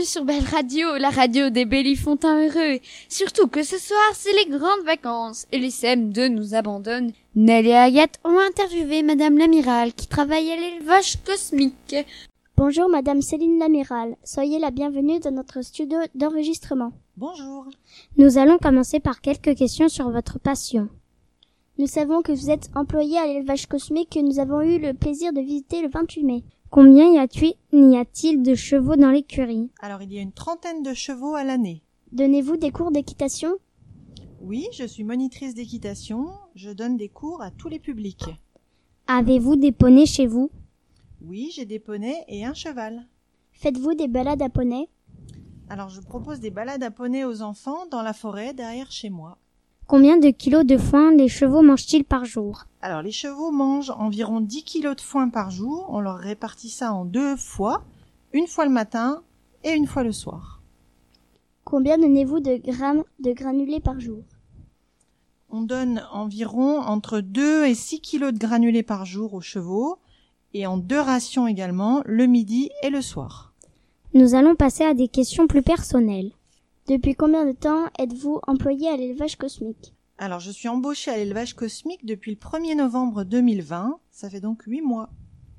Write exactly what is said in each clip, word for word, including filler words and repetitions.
sur Belle Radio, la radio des Bellifontins heureux. Surtout que ce soir, c'est les grandes vacances et les C M deux nous abandonnent. Nell et Agathe ont interviewé Madame l'Amiral qui travaille à l'élevage cosmique. Bonjour Madame Céline l'Amiral, soyez la bienvenue dans notre studio d'enregistrement. Bonjour. Nous allons commencer par quelques questions sur votre passion. Nous savons que vous êtes employée à l'élevage cosmique que nous avons eu le plaisir de visiter le vingt-huit mai. Combien y a-t-il de chevaux dans l'écurie? Alors, il y a une trentaine de chevaux à l'année. Donnez-vous des cours d'équitation? Oui, je suis monitrice d'équitation. Je donne des cours à tous les publics. Avez-vous des poneys chez vous? Oui, j'ai des poneys et un cheval. Faites-vous des balades à poney? Alors, je propose des balades à poney aux enfants dans la forêt derrière chez moi. Combien de kilos de foin les chevaux mangent-ils par jour? Alors, les chevaux mangent environ dix kilos de foin par jour. On leur répartit ça en deux fois, une fois le matin et une fois le soir. Combien donnez-vous de grammes de granulés par jour? On donne environ entre deux et six kilos de granulés par jour aux chevaux et en deux rations également, le midi et le soir. Nous allons passer à des questions plus personnelles. Depuis combien de temps êtes-vous employé à l'élevage cosmique? Alors, je suis embauchée à l'élevage cosmique depuis le premier novembre deux mille vingt. Ça fait donc huit mois.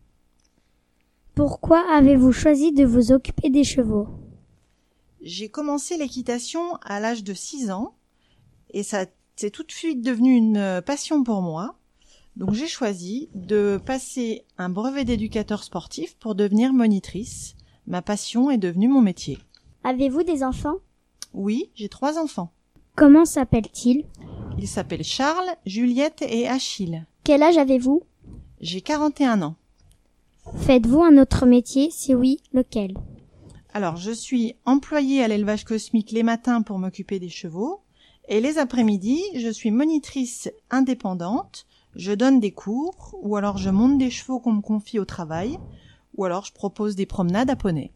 Pourquoi avez-vous choisi de vous occuper des chevaux? J'ai commencé l'équitation à l'âge de six ans et ça c'est tout de suite devenu une passion pour moi. Donc, j'ai choisi de passer un brevet d'éducateur sportif pour devenir monitrice. Ma passion est devenue mon métier. Avez-vous des enfants? Oui, j'ai trois enfants. Comment s'appellent-ils? Ils s'appellent Charles, Juliette et Achille. Quel âge avez-vous? J'ai quarante et un ans. Faites-vous un autre métier? Si oui, lequel? Alors, je suis employée à l'élevage cosmique les matins pour m'occuper des chevaux. Et les après-midi, je suis monitrice indépendante. Je donne des cours, ou alors je monte des chevaux qu'on me confie au travail, ou alors je propose des promenades à poney.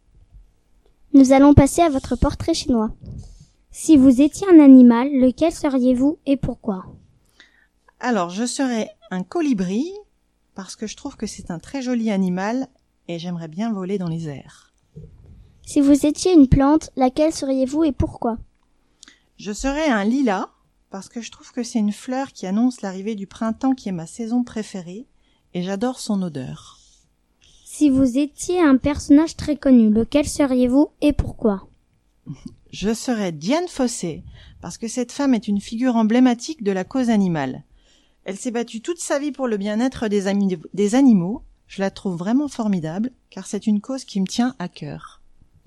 Nous allons passer à votre portrait chinois. Si vous étiez un animal, lequel seriez-vous et pourquoi? Alors, je serais un colibri, parce que je trouve que c'est un très joli animal et j'aimerais bien voler dans les airs. Si vous étiez une plante, laquelle seriez-vous et pourquoi? Je serais un lilas, parce que je trouve que c'est une fleur qui annonce l'arrivée du printemps qui est ma saison préférée et j'adore son odeur. Si vous étiez un personnage très connu, lequel seriez-vous et pourquoi? Je serais Diane Fossé, parce que cette femme est une figure emblématique de la cause animale. Elle s'est battue toute sa vie pour le bien-être des, ami- des animaux. Je la trouve vraiment formidable, car c'est une cause qui me tient à cœur.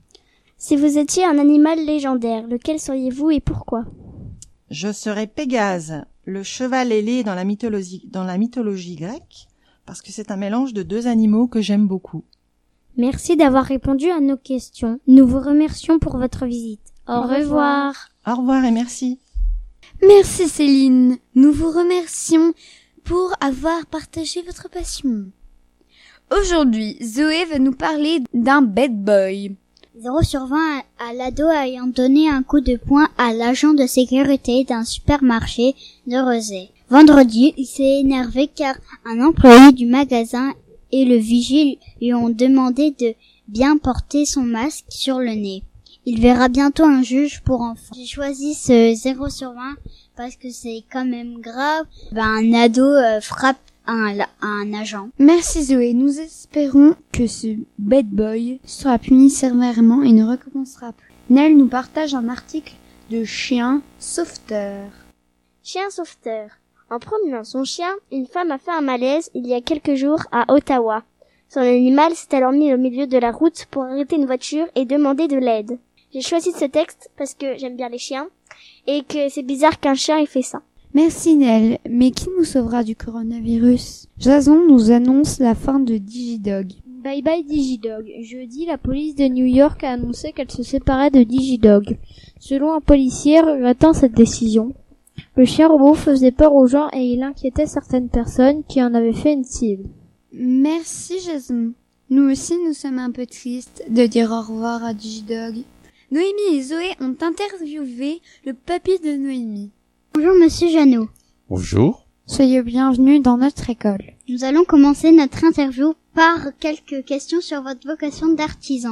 Si vous étiez un animal légendaire, lequel seriez-vous et pourquoi? Je serais Pégase, le cheval ailé dans la mythologie, dans la mythologie grecque, parce que c'est un mélange de deux animaux que j'aime beaucoup. Merci d'avoir répondu à nos questions. Nous vous remercions pour votre visite. Au, Au revoir. revoir. Au revoir et merci. Merci Céline. Nous vous remercions pour avoir partagé votre passion. Aujourd'hui, Zoé va nous parler d'un bad boy. zéro sur vingt à l'ado ayant donné un coup de poing à l'agent de sécurité d'un supermarché de Rezé. Vendredi, il s'est énervé car un employé du magasin et le vigile lui ont demandé de bien porter son masque sur le nez. Il verra bientôt un juge pour enfants. J'ai choisi ce zéro sur vingt parce que c'est quand même grave. Ben, un ado euh, frappe un, un agent. Merci Zoé, nous espérons que ce bad boy sera puni sévèrement et ne recommencera plus. Nell nous partage un article de Chien Sauveteur. Chien Sauveteur. En promenant son chien, une femme a fait un malaise il y a quelques jours à Ottawa. Son animal s'est alors mis au milieu de la route pour arrêter une voiture et demander de l'aide. J'ai choisi ce texte parce que j'aime bien les chiens et que c'est bizarre qu'un chien ait fait ça. Merci Nell, mais qui nous sauvera du coronavirus? Jason nous annonce la fin de Digidog. Bye bye Digidog. Jeudi, la police de New York a annoncé qu'elle se séparait de Digidog. Selon un policier regrettant cette décision, le chien robot faisait peur aux gens et il inquiétait certaines personnes qui en avaient fait une cible. Merci Jason. Nous aussi nous sommes un peu tristes de dire au revoir à Digidog. Noémie et Zoé ont interviewé le papy de Noémie. Bonjour Monsieur Jeannot. Bonjour. Soyez bienvenus dans notre école. Nous allons commencer notre interview par quelques questions sur votre vocation d'artisan.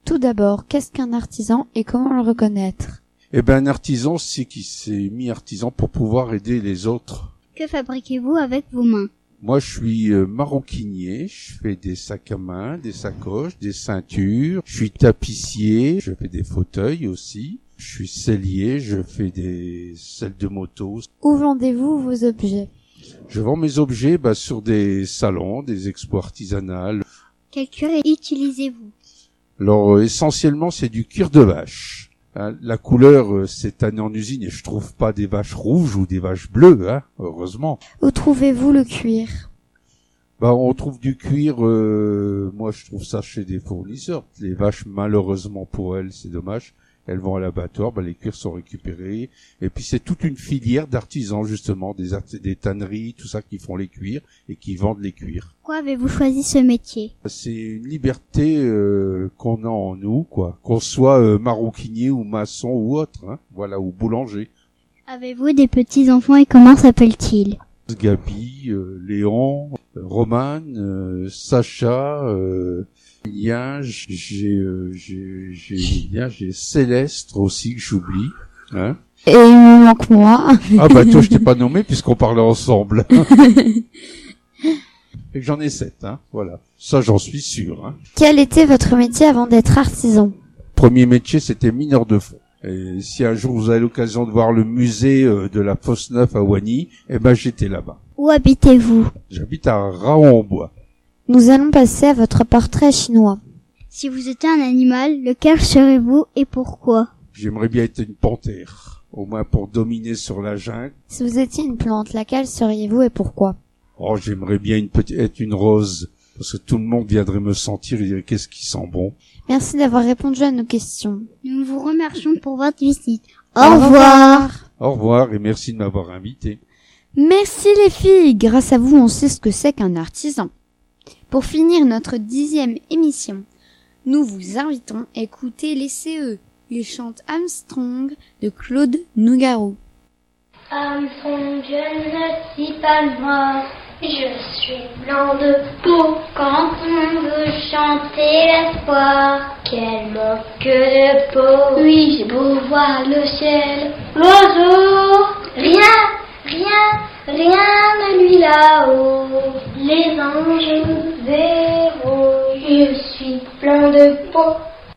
Tout d'abord, qu'est-ce qu'un artisan et comment le reconnaître? Eh ben, un artisan, c'est qui s'est mis artisan pour pouvoir aider les autres. Que fabriquez-vous avec vos mains? Moi, je suis euh, maroquinier, je fais des sacs à main, des sacoches, des ceintures, je suis tapissier, je fais des fauteuils aussi, je suis sellier, je fais des selles de moto. Où vendez-vous vos objets? Je vends mes objets bah, sur des salons, des expos artisanales. Quel cuir utilisez-vous? Alors, euh, essentiellement, c'est du cuir de vache. Hein, la couleur, euh, c'est tannée en usine et je trouve pas des vaches rouges ou des vaches bleues, hein, heureusement. Où trouvez-vous le cuir? Bah, on trouve du cuir, euh, moi je trouve ça chez des fournisseurs. Les vaches, malheureusement pour elles, c'est dommage, elles vont à l'abattoir, bah, les cuirs sont récupérés. Et puis c'est toute une filière d'artisans, justement, des, art- des tanneries, tout ça, qui font les cuirs et qui vendent les cuirs. Pourquoi avez-vous choisi ce métier? C'est une liberté euh, qu'on a en nous, quoi. Qu'on soit euh, maroquinier ou maçon ou autre, hein, voilà, ou boulanger. Avez-vous des petits-enfants et comment s'appellent-ils? Gabi, euh, Léon, euh, Romane, euh, Sacha, euh, Lien, j'ai, euh, j'ai, j'ai Lien, j'ai Céleste aussi que j'oublie, hein. Et il me manque moi. Ah bah toi je t'ai pas nommé puisqu'on parlait ensemble. Et que j'en ai sept, hein, voilà. Ça j'en suis sûr, hein. Quel était votre métier avant d'être artisan? Premier métier c'était mineur de fond. Et si un jour vous avez l'occasion de voir le musée euh, de la Fosse Neuf à Wany, eh ben j'étais là-bas. Où habitez-vous? J'habite à Raon-en-Bois. Nous allons passer à votre portrait chinois. Si vous étiez un animal, lequel serez-vous et pourquoi? J'aimerais bien être une panthère, au moins pour dominer sur la jungle. Si vous étiez une plante, laquelle seriez-vous et pourquoi? Oh, j'aimerais bien une petite, être une rose, parce que tout le monde viendrait me sentir et dirait qu'est-ce qui sent bon. Merci d'avoir répondu à nos questions. Nous vous remercions pour votre visite. Au, Au revoir. revoir. Au revoir et merci de m'avoir invité. Merci les filles, grâce à vous on sait ce que c'est qu'un artisan. Pour finir notre dixième émission, nous vous invitons à écouter les C E. Ils chantent Armstrong de Claude Nougaro. Armstrong, je ne suis pas noir, je suis blanc de peau. Quand on veut chanter l'espoir, quel manque de peau. Oui, j'ai beau voir le ciel, l'oiseau, rien, rien, rien ne lui là-haut. Les anges, zéro, je suis blanc de peau.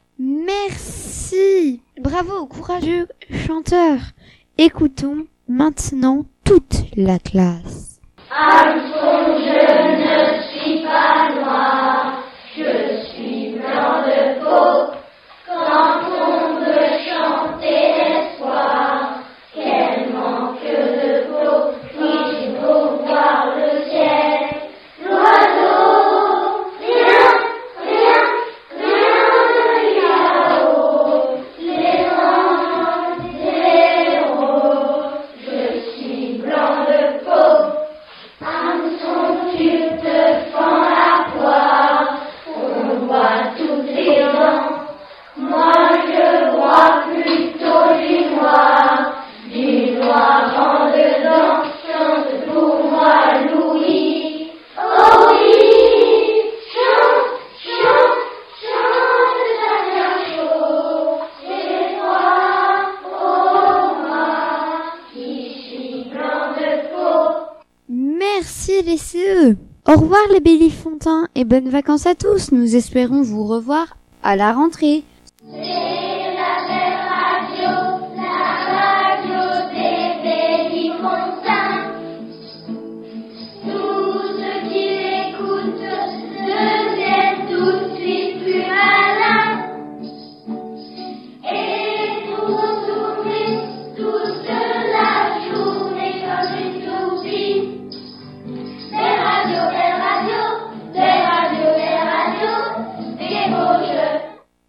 Merci. Bravo aux courageux chanteurs. Écoutons maintenant toute la classe. Armstrong, je ne suis pas noir, je suis blanc de peau. Quand on veut chanter l'espoir, quel manque de peau. Oui, j'ai beau voir le ciel, l'oiseau, rien, rien, rien ne lui là-haut. Les anges, zéro, je suis blanc de peau. Armstrong, tu te fends la poire, on voit toutes les dents. Moi je vois plutôt du noir, du noir en dedans. Chante pour moi Louis, oh oui, chante, chante, chante, ça vient chaud. C'est toi, oh moi, qui suis blanc de peau. Merci les C E. Au revoir les Bélifontins et bonnes vacances à tous. Nous espérons vous revoir à la rentrée. C'est